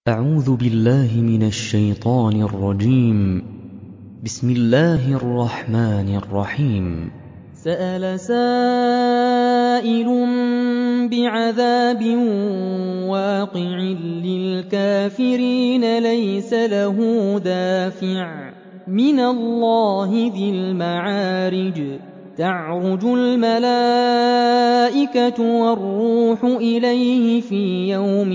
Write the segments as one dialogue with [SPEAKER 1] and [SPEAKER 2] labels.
[SPEAKER 1] أعوذ بالله من الشيطان الرجيم. بسم الله الرحمن الرحيم.
[SPEAKER 2] سأل سائل بعذاب واقع للكافرين ليس له دافع من الله ذي المعارج تعرج الملائكة والروح إليه في يوم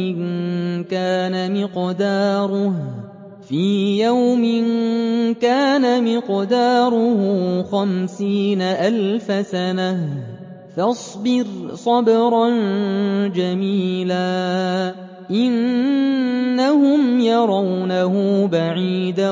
[SPEAKER 2] كان مقداره 50,000 سنة فاصبر صبرا جميلا إنهم يرونه بعيدا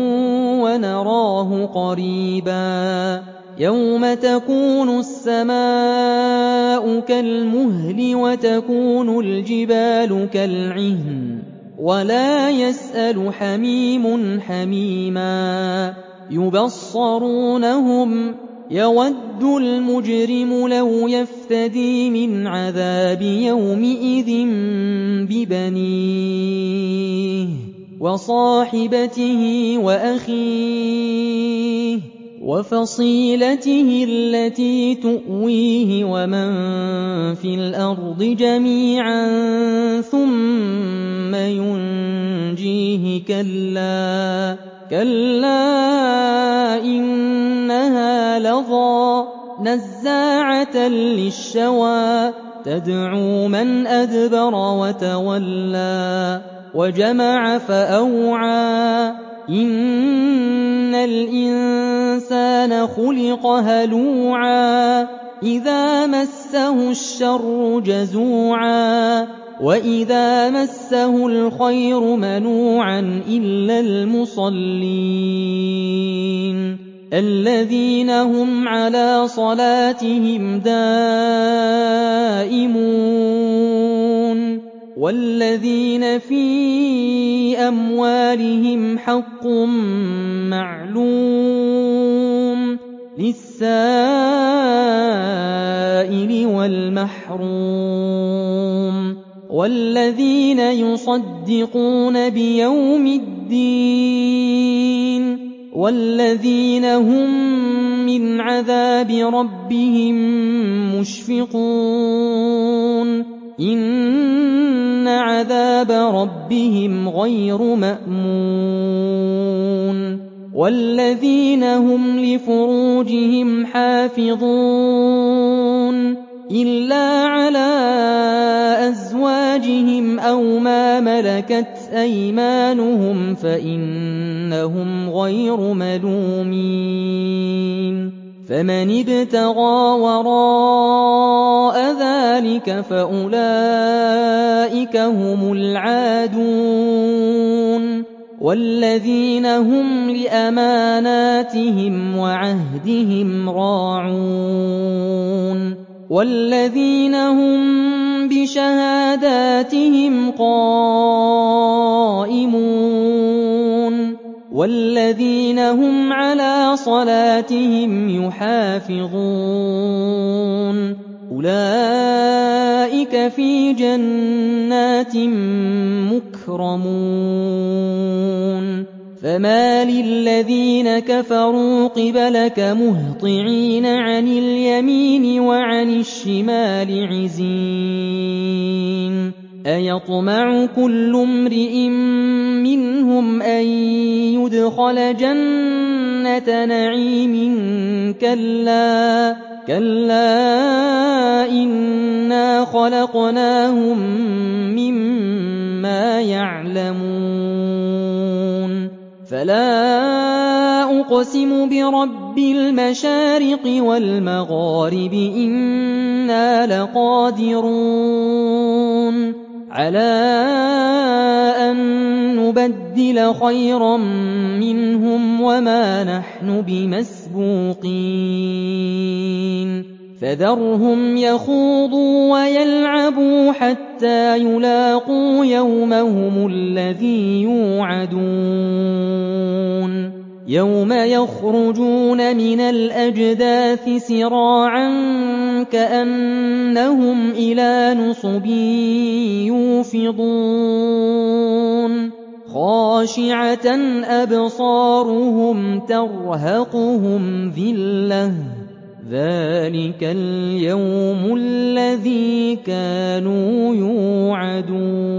[SPEAKER 2] ونراه قريبا يوم تكون السماء كالمهل وتكون الجبال كالعهن ولا يسأل حميم حميما يبصرونهم يود المجرم لو يفتدي من عذاب يومئذ ببنيه وصاحبته وأخيه وفصيلته التي تؤويه ومن في الأرض جميعا ثم ينجيه كلا إنها لظى نزاعة للشوى تدعو من أدبر وتولى وجمع فأوعى إن الإنسان خلق هلوعا إذا مسه الشر جزوعا وإذا مسه الخير منوعا إلا المصلين الذين هم على صلاتهم دائمون والذين في أموالهم حق معلوم للسائل والمحروم والذين يصدقون بيوم الدين والذين هم من عذاب ربهم مشفقون إن عذاب ربهم غير مأمون والذين هم لفروجهم حافظون إلا على أزواجهم أو ما ملكت أيمانهم فإنهم غير ملومين فمن ابتغى وراء ذلك فأولئك هم العادون والذين هم لأماناتهم وعهدهم راعون والذين هم بشهاداتهم قائمون والذين هم على صلاتهم يحافظون أولئك في جنات مكرمون فما للذين كفروا قبلك مهطعين عن اليمين وعن الشمال عزين أيطمع كل امرئ منهم أن يدخل جنة نعيم كلا إنا خلقناهم مما يعلمون فلا أقسم برب المشارق والمغارب إنا لقادرون على أن نبدل خيرا منهم وما نحن بمسبوقين فذرهم يخوضوا ويلعبوا حتى يلاقوا يومهم الذي يوعدون يوم يخرجون من الأجداث سراعا كأنهم إلى نصب يوفضون خَاشِعَةً أَبْصَارُهُمْ تَرْهَقُهُمْ ذِلَّةٌ ۚ ذَٰلِكَ الْيَوْمُ الَّذِي كَانُوا يُوعَدُونَ